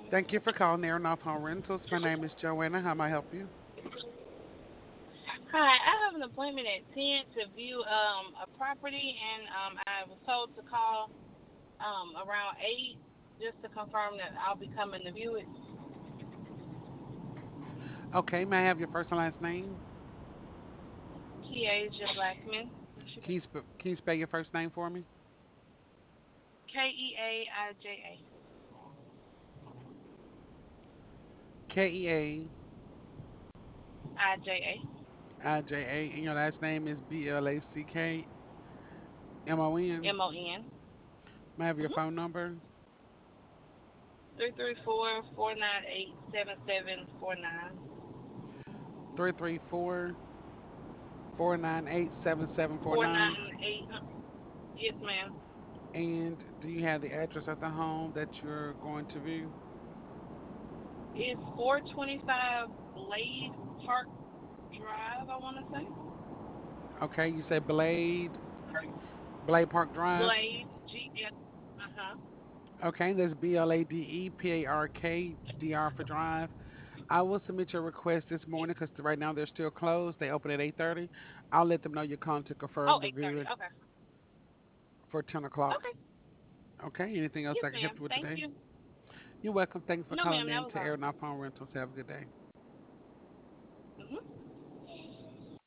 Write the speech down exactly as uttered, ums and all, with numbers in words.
Thank you for calling Aeronaut Home Rentals. My name is Joanna. How may I help you? Hi, I have an appointment at ten to view um a property, and um I was told to call um around eight just to confirm that I'll be coming to view it. Okay, may I have your first and last name? Kiasia Blackman. Can you, sp- can you spell your first name for me? K E A I J A. K E A I J A. I J A, and your last name is B L A C K M O N. M O N. May I have your Mhm. phone number? Three three four four nine eight seven seven four nine. Three three four four nine eight seven seven four Four nine. nine eight. Yes, ma'am. And do you have the address of the home that you're going to view? It's four twenty five Blade Park Drive. I want to say Okay, you said Blade, Blade Park Drive. Blade G S. Uh huh. Okay, that's B L A D E P A R K D R for Drive. I will submit your request this morning because right now they're still closed. They open at eight thirty. I'll let them know you're calling to Oh, confirm the eight thirty. viewing Okay. for ten o'clock. Okay. Okay, anything else Yes, I can help ma'am. you with Thank today? you. You're welcome. Thanks for No, ma'am. calling That in was to all. Air Phone Rentals. Have a good day. Mhm.